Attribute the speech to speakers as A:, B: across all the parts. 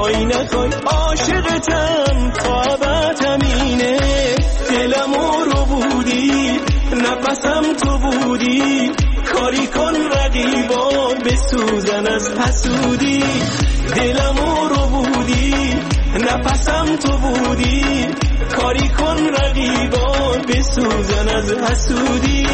A: بخوای نخوای عاشقتم تا ابد همینه. دلمو رو بودی نفسم تو بودی کاری کن رقیبان بسوزن از حسودی. دلمو رو بودی نفسم تو بودی کاری کن رقیبان بسوزن از حسودی.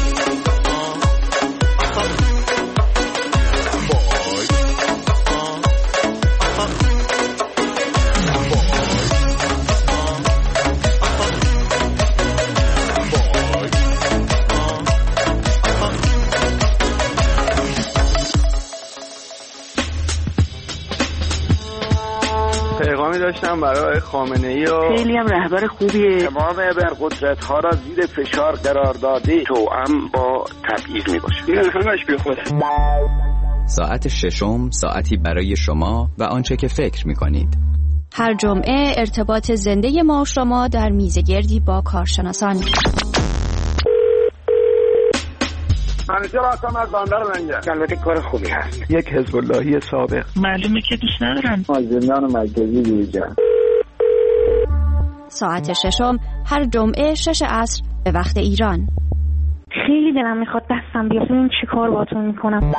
B: پیغامی داشتم برای خامنه‌ای و
C: خیلی هم رهبر خوبیه.
B: تمام ابرقدرت‌ها را زیر فشار قرار داده توأم با تبعیض میباشه. این همش بیخوده.
D: ساعت ششم ساعتی برای شما و آنچه که فکر میکنید.
E: هر جمعه ارتباط زنده ما و شما در میزگردی با کارشناسان.
B: همیشه راستم از بندر منگه. البته کار خوبی هست. یک حزب اللهی سابق.
C: معلومه که دوست ندارن.
B: از زندان مرکزی بیرون.
E: ساعت ششم هر جمعه 6 عصر به وقت ایران.
F: خیلی دلم میخواد دستم بیاد ببینم چی کار باهاتون میکنم.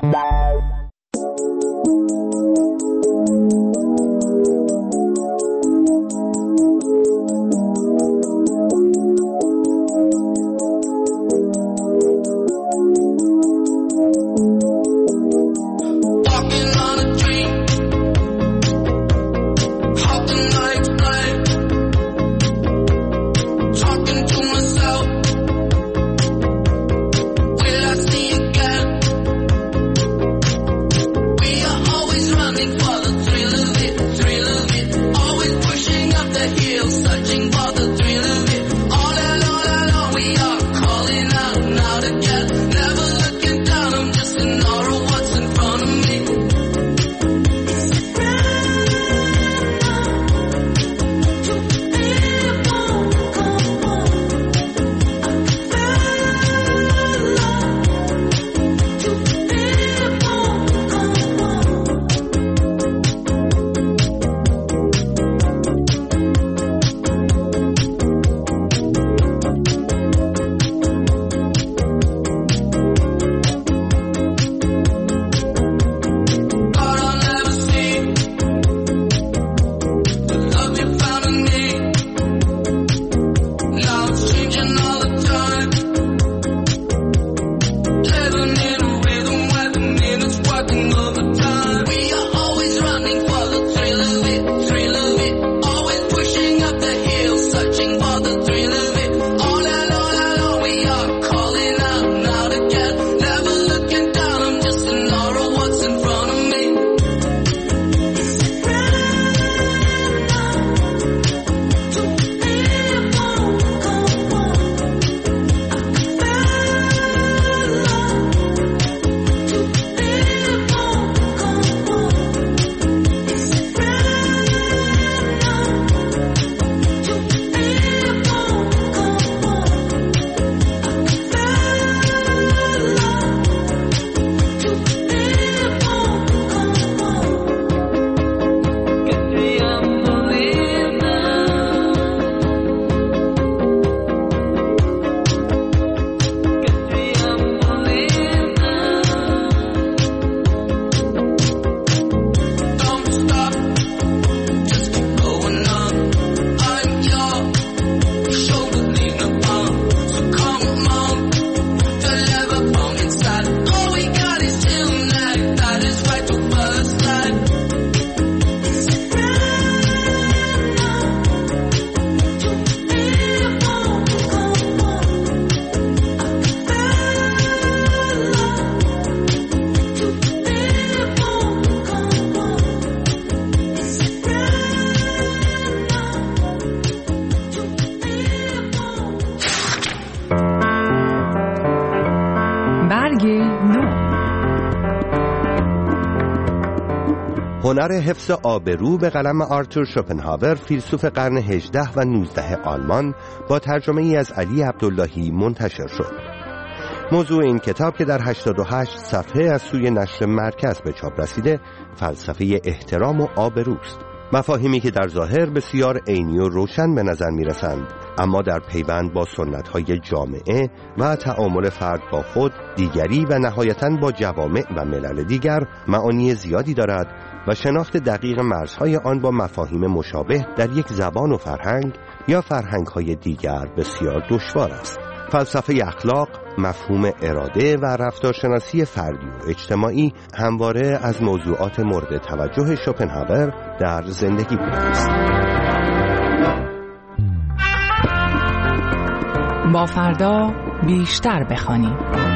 G: هنر حفظ آبرو به قلم آرتور شوپنهاور، فیلسوف قرن 18 و 19 آلمان، با ترجمه ای از علی عبداللهی منتشر شد. موضوع این کتاب که در 88 صفحه از سوی نشر مرکز به چاپ رسیده، فلسفه احترام و آبروست. مفاهیمی که در ظاهر بسیار عینی و روشن به نظر می‌رسند، اما در پیوند با سنت‌های جامعه و تعامل فرد با خود، دیگری و نهایتاً با جوامع و ملل دیگر معانی زیادی دارد و شناخت دقیق مرزهای آن با مفاهیم مشابه در یک زبان و فرهنگ یا فرهنگ‌های دیگر بسیار دشوار است. فلسفه اخلاق، مفهوم اراده و رفتارشناسی فردی و اجتماعی همواره از موضوعات مورد توجه شوپنهاور در زندگی بوده است.
H: با فردا بیشتر بخوانیم.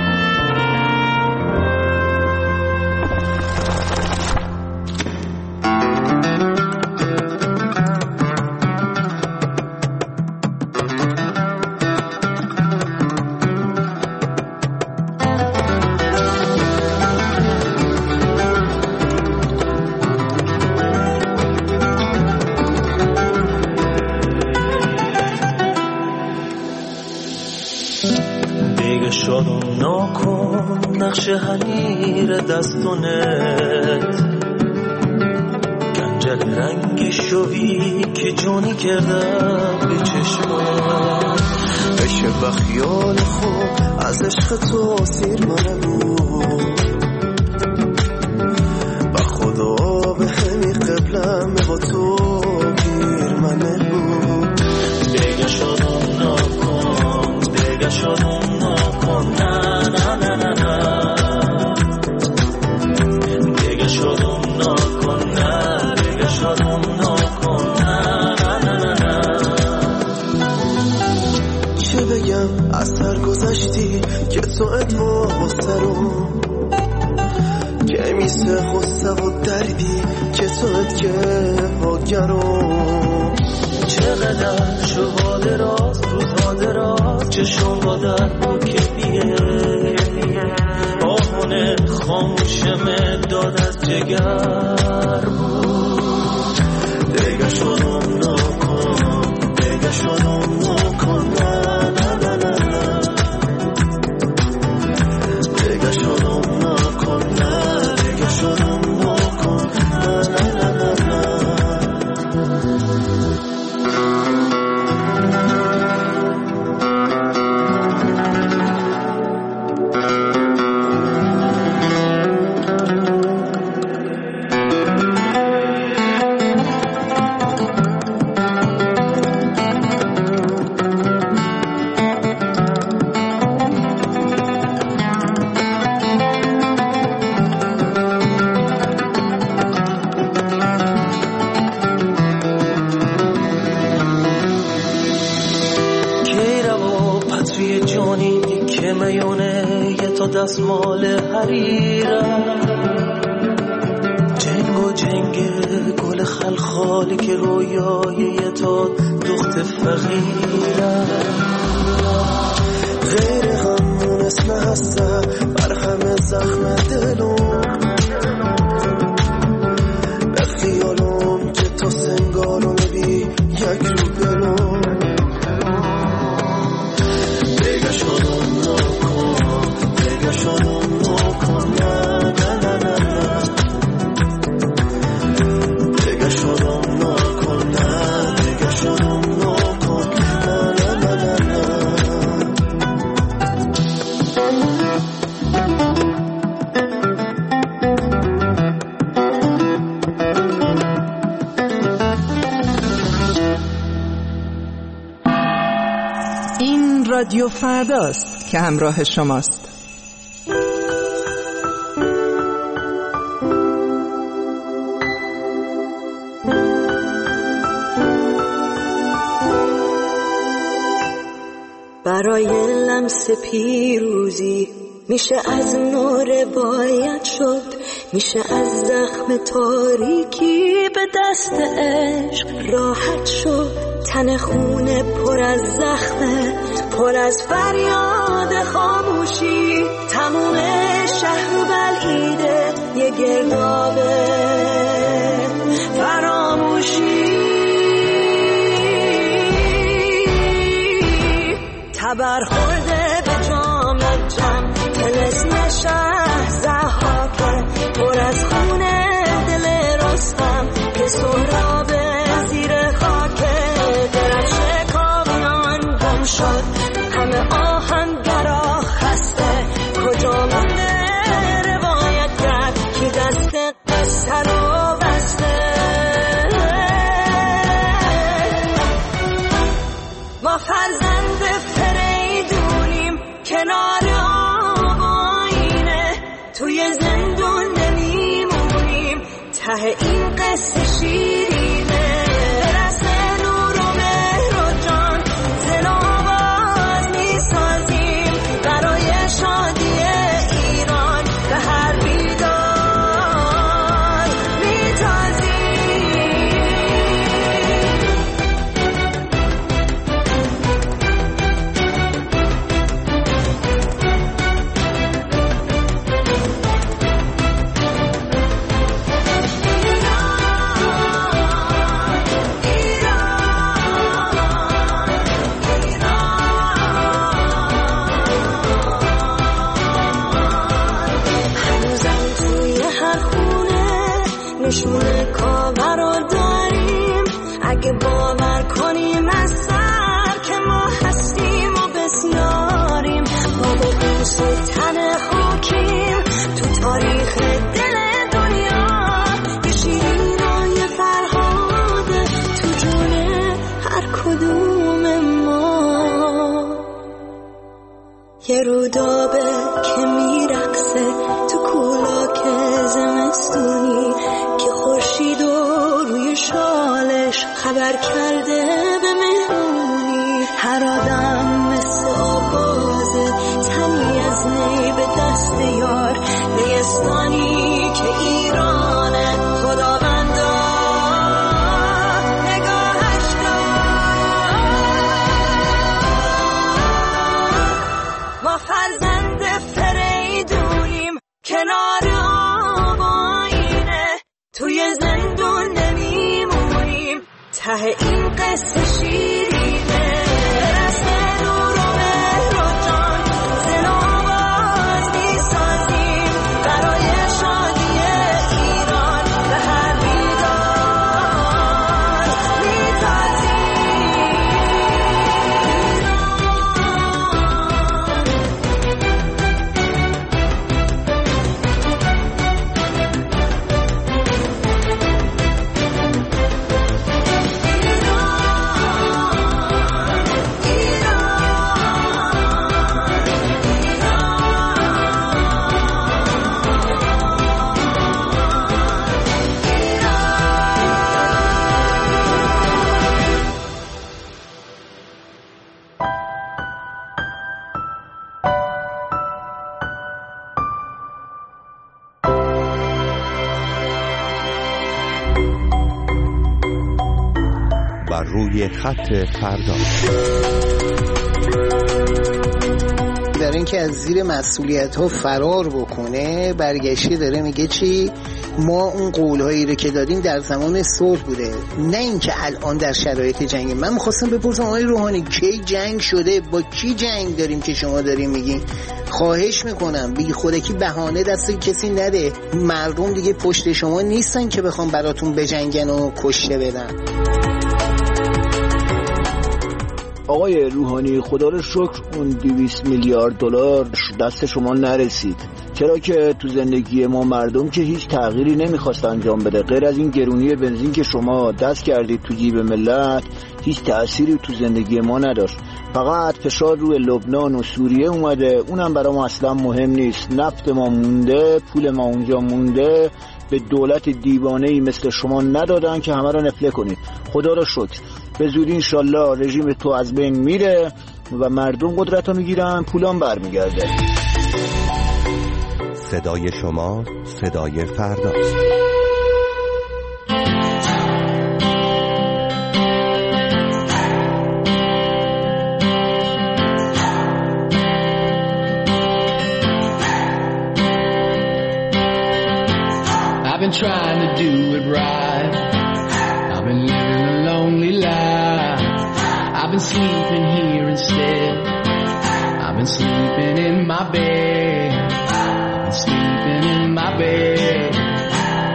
A: شادم ناکن نقش حنیر دستونت، گنجل رنگی شوی که جونی کردم به چشمات، بشه بخیال خوب از عشق تو سیر منو و خدا به همی قبلم با تو گیر منو. دیگه شادم ناکن، دیگه شادم نه نه نه نه نه، دیگه شادم نکن، نه دیگه شادم نکن، نه نه نه نه. چه بگم از سر گذشتی که تو ادوا با سرم، که میسه خسته و دردی که تو ادگه آگرم. چقدر شبا دراز روزها دراز چشم با درد و کفیه، آهونه خاموشم داد از جگر بود. دیگه شدم نکن، دیگه شدم نکن، نه نه نه نه، دیگه شدم نکن، نه دیگه شدم نکن، نه نه نه نه. دستمال حریرم، جنگ و جنگ گل خلخالی که رویای تا دخت فقیرم. غیر همون اسم هسته بر همه زخم دلم، به خیالم که تو سنگارو نبی یک رو بلوم. دیگه شدم نکن، دیگه شدم نکن، نه نه نه نه، دیگه شدم نکن، نه دیگه شدم نکن، نه نه نه نه.
H: این رادیو فرداست که همراه شماست.
I: برای لمس پیروزی میشه از نور باید شد، میشه از زخم تاریکی به دست عشق راحت شد. تن خونه پر از زخمه، پر از فریاد خاموشی، تموم شهر و بلعیده یه گردابه فراموشی. تبر خورده به جام جمع که سهراب زیر خاک درفش کامیان گم شد. همه آهنگرا خسته کجا مونده روایت کی دست قصه رو بسته. ما فرزند فریدونیم کنار آینه، توی زندون نمیمونیم ته این قصه شیرینه. رسم نور و مهر و جان زن آواز میسازیم برای شادی ایران به هر بیدار میتازیم. نشونه کاور رو داریم اگه باور کنیم از سر که ما هستیم و بسیاریم. ما با بوس و تن خاکیم تو تاریخ دل دنیا. یه شیرین و یه فرهاده تو جون هر کدوم ما. یه رودابه که میرقصه تو کولاک زمستونی که خورشید و روی شالش خبر کرده به مهمونی. هر آدم مثل آغازه تنی از نی به دست یار. نیستانی که ایرانه خداوندا نگاهش دار. ما فرزند فریدونیم کنار توی زندون نمیمونیم ته این قصه شیرینه. رسم نور و مهر و جان زن آواز میسازیم برای شادی ایران به هر بیدار
G: بر روی خط فردا.
J: در اینکه از زیر مسئولیت ها فرار بکنه برگشته داره میگه چی؟ ما اون قولهایی رو که دادیم در زمان صلح بوده، نه اینکه الان در شرایط جنگ. من می‌خواستم بپرسم آقای روحانی کی جنگ شده؟ با کی جنگ داریم که شما داریم میگین؟ خواهش میکنم بی خودکی بهانه دست کسی نده. مردم دیگه پشت شما نیستن که بخوام براتون بجنگن و کشته بدن.
K: آقای روحانی خدا رو شکر اون 200 میلیارد دلار دست شما نرسید، چرا که تو زندگی ما مردم که هیچ تغییری نمیخواست انجام بده غیر از این گرونی بنزین که شما دست کردید تو جیب ملت. هیچ تأثیری تو زندگی ما نداشت، فقط فشار روی لبنان و سوریه اومده، اونم برای ما اصلا مهم نیست. نفت ما مونده، پول ما اونجا مونده، به دولت دیوانه‌ای مثل شما ندادن که همه رو نفله کنید. خدا رو شکر به زودی انشالله رژیم تو از بین میره و مردم قدرت رو میگیرن، پولان برمیگرده.
G: صدای شما صدای فرداست.
L: I've been trying to do it right. I've been living a lonely life. I've been sleeping here instead. I've been sleeping in my bed. I've been sleeping in my bed.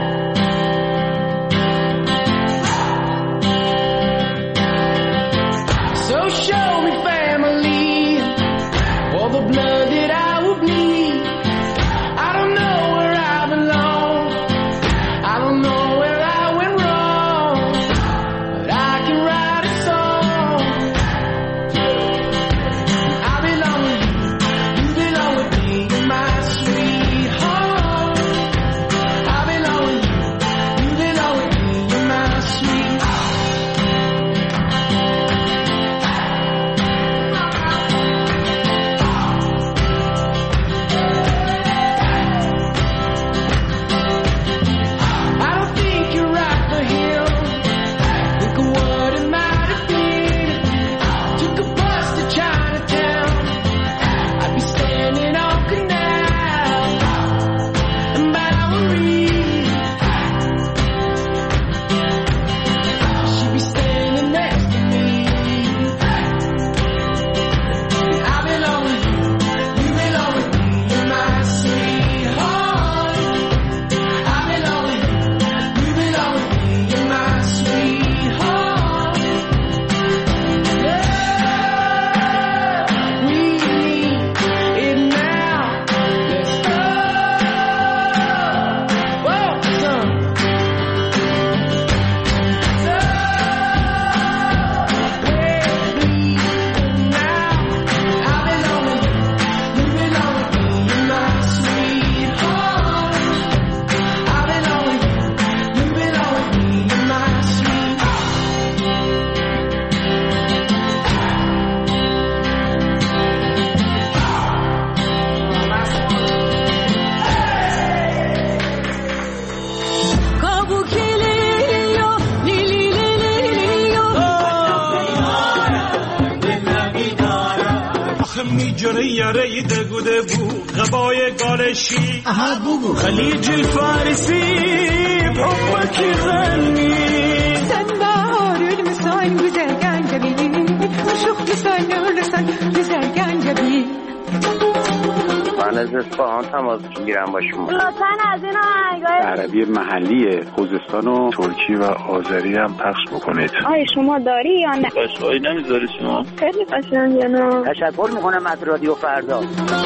M: جلوی یاره دگوده بو غبای گالشی خلیج فارسی پاکی غنی
N: sen bahar ölmüşsen güzel gencebi uşuqlusan ölürsen güzel gencebi
B: من از اصفهان تماس میگیرم با شما.
F: لطفاً از این آهنگای
B: عربی محلی خوزستان و ترکی و آذری هم پخش بکنید.
F: آیا شما داری یا نه؟
B: قشنگی نمیذاری شما؟
F: خیلی قشنگه نه.
O: تشکر میکنم از رادیو فردا.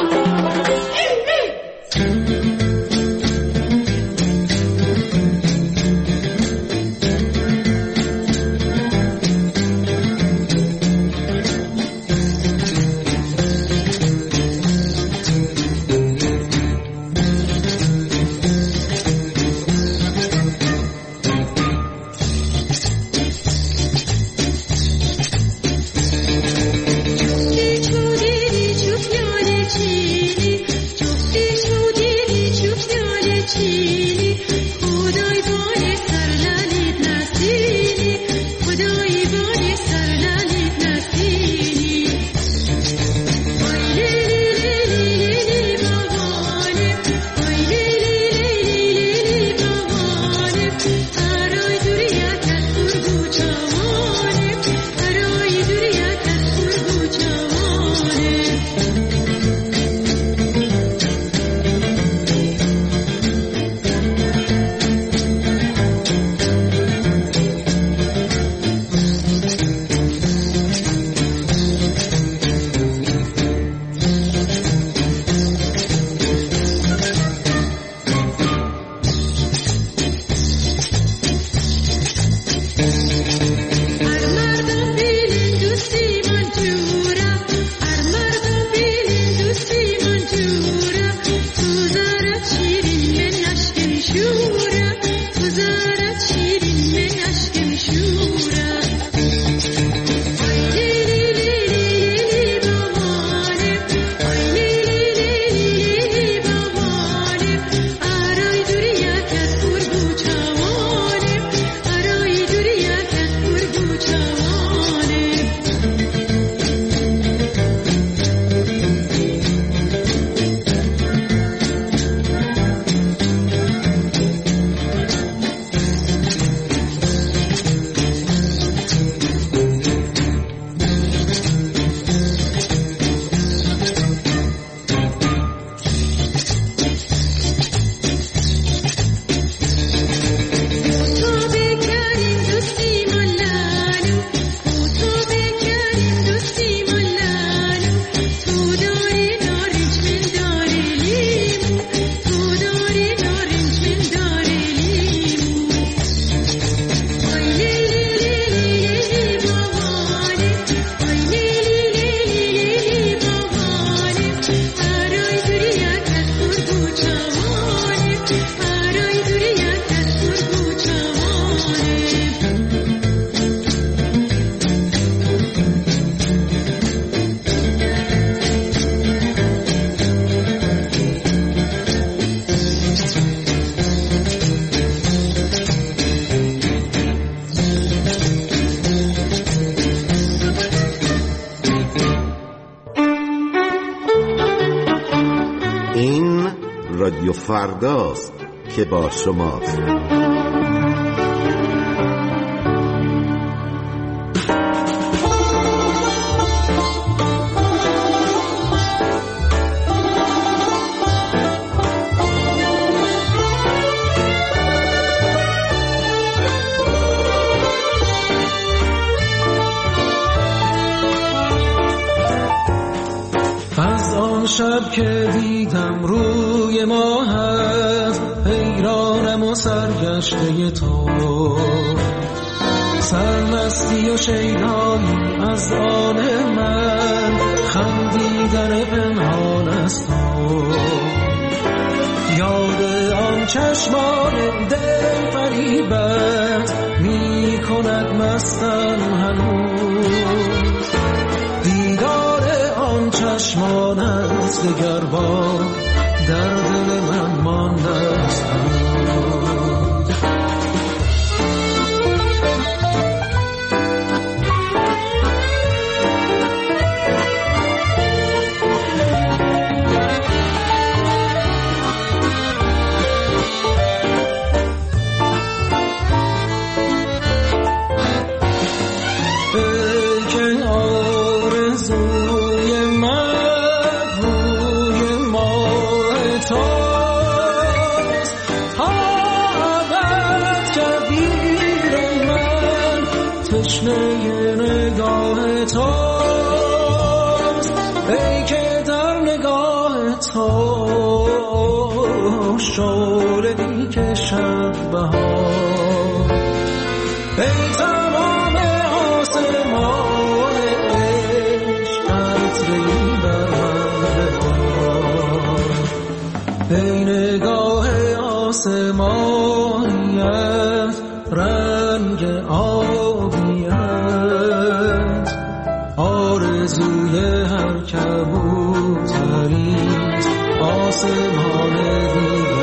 P: رادیو فرداست که با شماست.
Q: شب که دیدم روی ماهت حیرانم و سرگشته تو سرمستی و شیدایی از آن من خندیدن پنهان از تو یاد آن چشمان دل فریبت می کند مستم هنوز دیدار آن چشمانت دگر بار در دل من مانده است تشنه نگاه توست، ای که در نگاه تو شعله میکشد بهار، ای تمام آسمان عشق قطره‌ای بر من ببار، ای نگاه آسمانیت رنگ آبیت، آرزوی هر کبوتریست آسمان دیگری.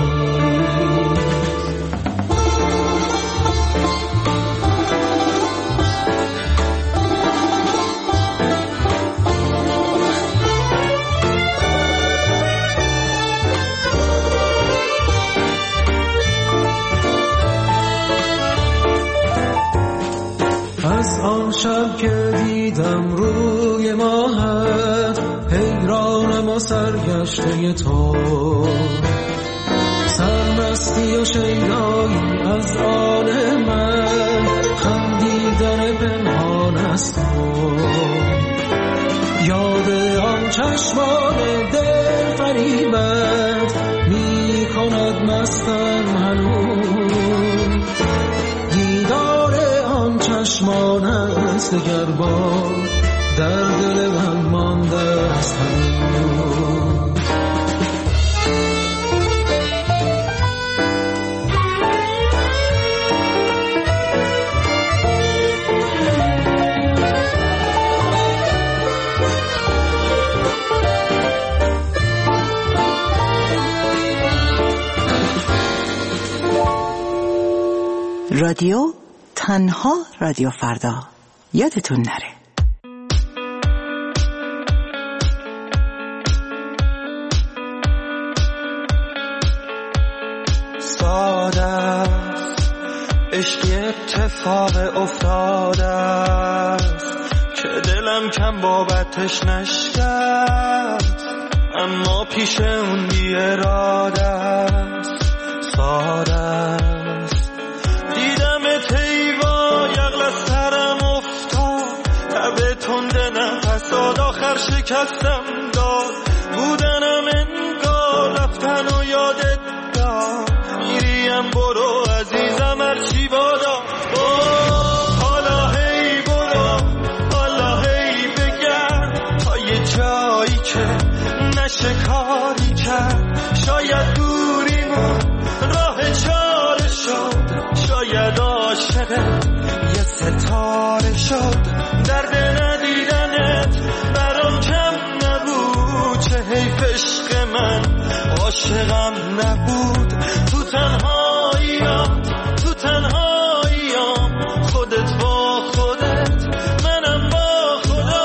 Q: از آن شب که دیدم روی ماهت، حیرانم و سرگشته تو، سرمستی و شیدایی از آن من، خندیدن پنهان از تو، یاد آن چشمان دل فریبت می کند مستم هنوز، دیدار آن چشمان است دگر بار در دل من مانده است هنوز.
H: رادیو تنها رادیو فردا، یادتون نره.
A: ساده است عشقی اتفاق افتاده است که دلم کم بابتش نشکست، اما پیش اون بی اراده است. ساده است دیدم تیوا یغل از سرم افتاد، تب تنده نفس داد آخر شکستم داد، بودنم انگار رفتن و یادت داد، میریم برو عزیزم هرچی بادا، حالا هی برو حالا هی بگرد تا یه جایی که نشه کاری کرد، شاید دوریمون راه چاره شد، شاید عاشقت یه ستاره شد، درد ندیدنت برام کم نبود، چه حیف عشق من عاشقم نبود، تو تنهاییام تو تنهاییام، خودت با خودت منم با خدا.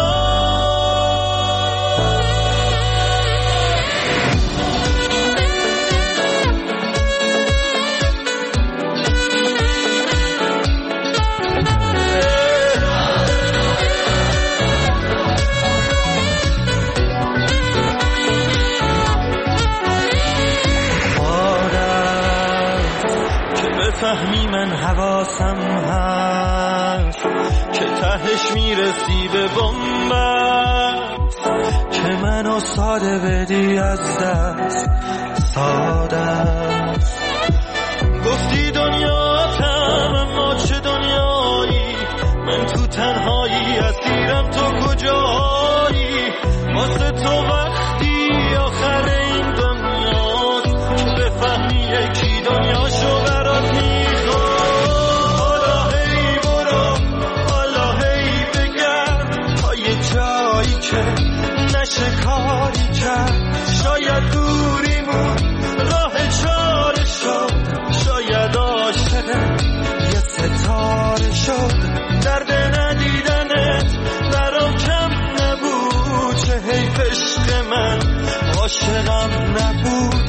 A: فهمی من حواسم هست که تهش میرسی به بنبست، که منو ساده بدی از دست. ساده است گفتی دنیاتم اما چه دنیایی، من تو تنهایی اسیرم تو کجایی، واسه تو وقتی آخر این دنیاست که بفهمی یکی دنیاشو برات میخواد، حالا هی برو حالا هی بگرد تا یه جایی که نشه کاری کرد، شاید دوریمون راه چاره شد، شاید عاشقت یه ستاره شد، درد ندیدنت برام کم نبود، چه حیف عشق من عاشقم نبود،